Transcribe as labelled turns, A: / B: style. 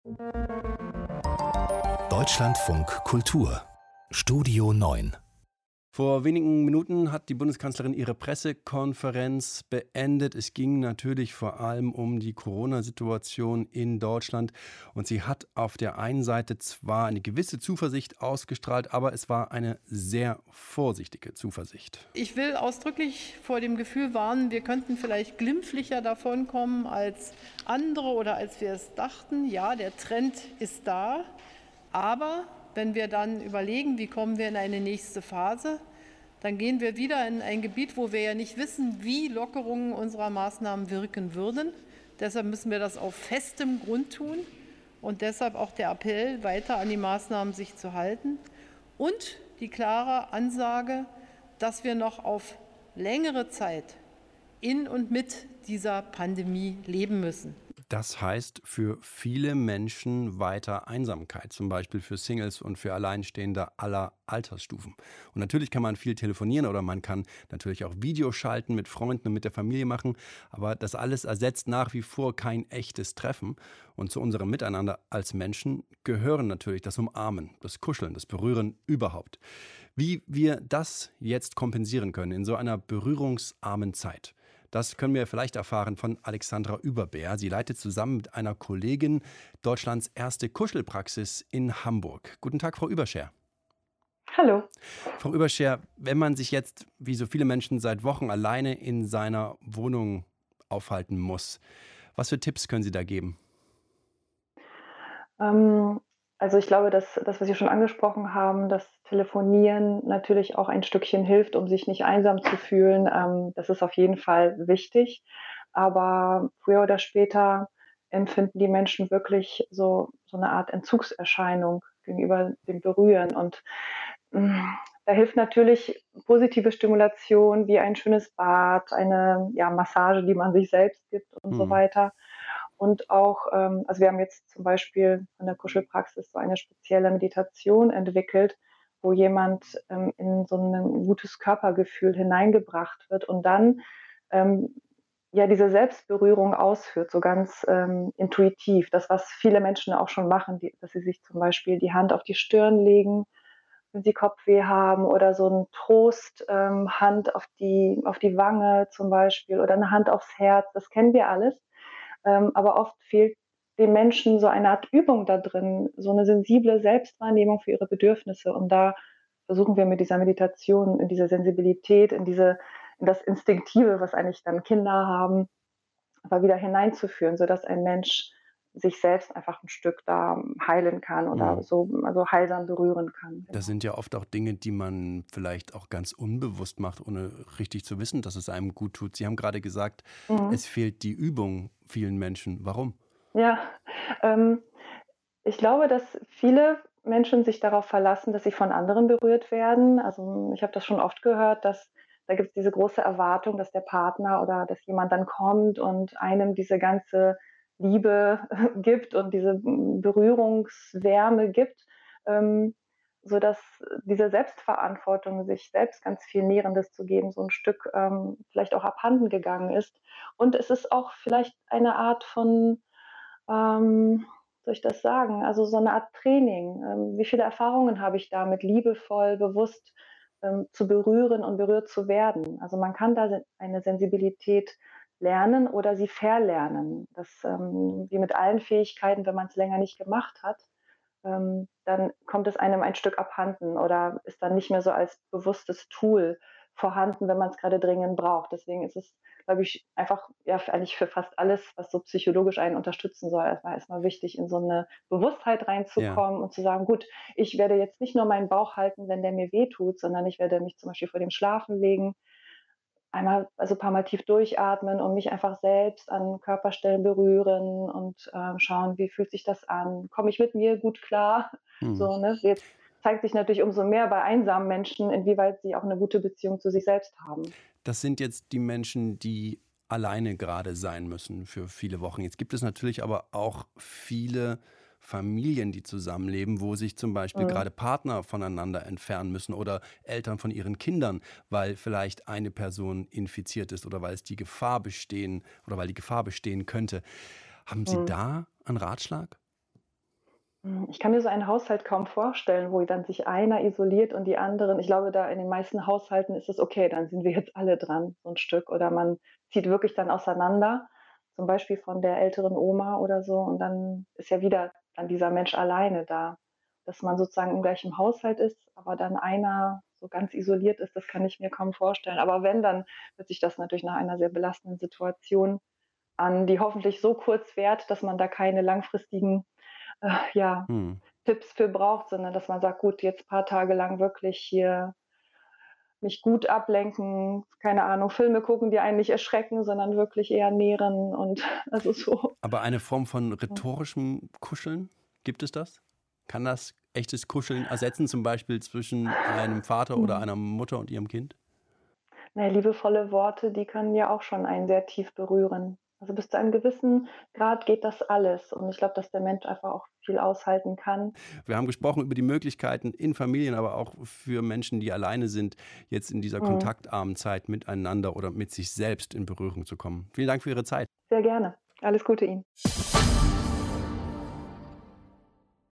A: Deutschlandfunk Kultur Studio 9.
B: Vor wenigen Minuten hat die Bundeskanzlerin ihre Pressekonferenz beendet. Es ging natürlich vor allem um die Corona-Situation in Deutschland. Und sie hat auf der einen Seite zwar eine gewisse Zuversicht ausgestrahlt, aber es war eine sehr vorsichtige Zuversicht.
C: Ich will ausdrücklich vor dem Gefühl warnen, wir könnten vielleicht glimpflicher davonkommen als andere oder als wir es dachten. Ja, der Trend ist da, aber wenn wir dann überlegen, wie kommen wir in eine nächste Phase, dann gehen wir wieder in ein Gebiet, wo wir ja nicht wissen, wie Lockerungen unserer Maßnahmen wirken würden. Deshalb müssen wir das auf festem Grund tun und deshalb auch der Appell, weiter an die Maßnahmen sich zu halten und die klare Ansage, dass wir noch auf längere Zeit in und mit dieser Pandemie leben müssen.
B: Das heißt für viele Menschen weiter Einsamkeit, zum Beispiel für Singles und für Alleinstehende aller Altersstufen. Und natürlich kann man viel telefonieren oder man kann natürlich auch Videoschalten mit Freunden und mit der Familie machen, aber das alles ersetzt nach wie vor kein echtes Treffen. Und zu unserem Miteinander als Menschen gehören natürlich das Umarmen, das Kuscheln, das Berühren überhaupt. Wie wir das jetzt kompensieren können in so einer berührungsarmen Zeit, das können wir vielleicht erfahren von Alexandra Überbär. Sie leitet zusammen mit einer Kollegin Deutschlands erste Kuschelpraxis in Hamburg. Guten Tag, Frau Überscher.
D: Hallo.
B: Frau Überscher, wenn man sich jetzt, wie so viele Menschen, seit Wochen alleine in seiner Wohnung aufhalten muss, was für Tipps können Sie da geben?
D: Also ich glaube, dass das, was Sie schon angesprochen haben, das Telefonieren natürlich auch ein Stückchen hilft, um sich nicht einsam zu fühlen. Das ist auf jeden Fall wichtig. Aber früher oder später empfinden die Menschen wirklich so eine Art Entzugserscheinung gegenüber dem Berühren. Und da hilft natürlich positive Stimulation wie ein schönes Bad, eine Massage, die man sich selbst gibt und so weiter. Und auch, also wir haben jetzt zum Beispiel von der Kuschelpraxis so eine spezielle Meditation entwickelt, wo jemand in so ein gutes Körpergefühl hineingebracht wird und dann diese Selbstberührung ausführt, so ganz intuitiv. Das, was viele Menschen auch schon machen, dass sie sich zum Beispiel die Hand auf die Stirn legen, wenn sie Kopfweh haben, oder so ein Trost, Hand auf die Wange zum Beispiel oder eine Hand aufs Herz. Das kennen wir alles. Aber oft fehlt den Menschen so eine Art Übung da drin, so eine sensible Selbstwahrnehmung für ihre Bedürfnisse. Und da versuchen wir mit dieser Meditation in diese Sensibilität, in das Instinktive, was eigentlich dann Kinder haben, aber wieder hineinzuführen, sodass ein Mensch sich selbst einfach ein Stück da heilen kann oder also heilsam berühren kann.
B: Das sind ja oft auch Dinge, die man vielleicht auch ganz unbewusst macht, ohne richtig zu wissen, dass es einem gut tut. Sie haben gerade gesagt, es fehlt die Übung vielen Menschen. Warum?
D: Ja, ich glaube, dass viele Menschen sich darauf verlassen, dass sie von anderen berührt werden. Also ich habe das schon oft gehört, dass da gibt es diese große Erwartung, dass der Partner oder dass jemand dann kommt und einem diese ganze Liebe gibt und diese Berührungswärme gibt, sodass diese Selbstverantwortung, sich selbst ganz viel Nährendes zu geben, so ein Stück vielleicht auch abhanden gegangen ist. Und es ist auch vielleicht eine Art von soll ich das sagen? Also so eine Art Training. Wie viele Erfahrungen habe ich damit, liebevoll, bewusst zu berühren und berührt zu werden? Also man kann da eine Sensibilität lernen oder sie verlernen. Das wie mit allen Fähigkeiten, wenn man es länger nicht gemacht hat, dann kommt es einem ein Stück abhanden oder ist dann nicht mehr so als bewusstes Tool vorhanden, wenn man es gerade dringend braucht. Deswegen ist es, glaube ich, einfach eigentlich für fast alles, was so psychologisch einen unterstützen soll, erstmal wichtig, in so eine Bewusstheit
B: Ja.
D: reinzukommen und zu sagen: „Gut, ich werde jetzt nicht nur meinen Bauch halten, wenn der mir wehtut, sondern ich werde mich zum Beispiel vor dem Schlafen legen, einmal ein paar Mal tief durchatmen und mich einfach selbst an Körperstellen berühren und schauen, wie fühlt sich das an? Komme ich mit mir gut klar?“
B: Hm.
D: So, ne? Jetzt zeigt sich natürlich umso mehr bei einsamen Menschen, inwieweit sie auch eine gute Beziehung zu sich selbst haben.
B: Das sind jetzt die Menschen, die alleine gerade sein müssen für viele Wochen. Jetzt gibt es natürlich aber auch viele Familien, die zusammenleben, wo sich zum Beispiel
D: Mhm.
B: gerade Partner voneinander entfernen müssen oder Eltern von ihren Kindern, weil vielleicht eine Person infiziert ist oder weil es die Gefahr bestehen oder weil die Gefahr bestehen könnte. Haben Sie
D: Mhm.
B: da einen Ratschlag?
D: Ich kann mir so einen Haushalt kaum vorstellen, wo dann sich einer isoliert und die anderen. Ich glaube, da in den meisten Haushalten ist es okay, dann sind wir jetzt alle dran, so ein Stück. Oder man zieht wirklich dann auseinander, zum Beispiel von der älteren Oma oder so. Und dann ist ja wieder dann dieser Mensch alleine da. Dass man sozusagen im gleichen Haushalt ist, aber dann einer so ganz isoliert ist, das kann ich mir kaum vorstellen. Aber wenn, dann hört sich das natürlich nach einer sehr belastenden Situation an, die hoffentlich so kurz währt, dass man da keine langfristigen ja,
B: Hm.
D: Tipps für braucht, sondern dass man sagt, gut, jetzt ein paar Tage lang wirklich hier mich gut ablenken, keine Ahnung, Filme gucken, die einen nicht erschrecken, sondern wirklich eher nähren und also so.
B: Aber eine Form von rhetorischem Kuscheln, gibt es das? Kann das echtes Kuscheln ersetzen, zum Beispiel zwischen einem Vater oder einer Mutter und ihrem Kind?
D: Na ja, liebevolle Worte, die können ja auch schon einen sehr tief berühren. Also bis zu einem gewissen Grad geht das alles. Und ich glaube, dass der Mensch einfach auch viel aushalten kann.
B: Wir haben gesprochen über die Möglichkeiten in Familien, aber auch für Menschen, die alleine sind, jetzt in dieser
D: Mhm.
B: kontaktarmen Zeit miteinander oder mit sich selbst in Berührung zu kommen. Vielen Dank für Ihre Zeit.
D: Sehr gerne. Alles Gute Ihnen.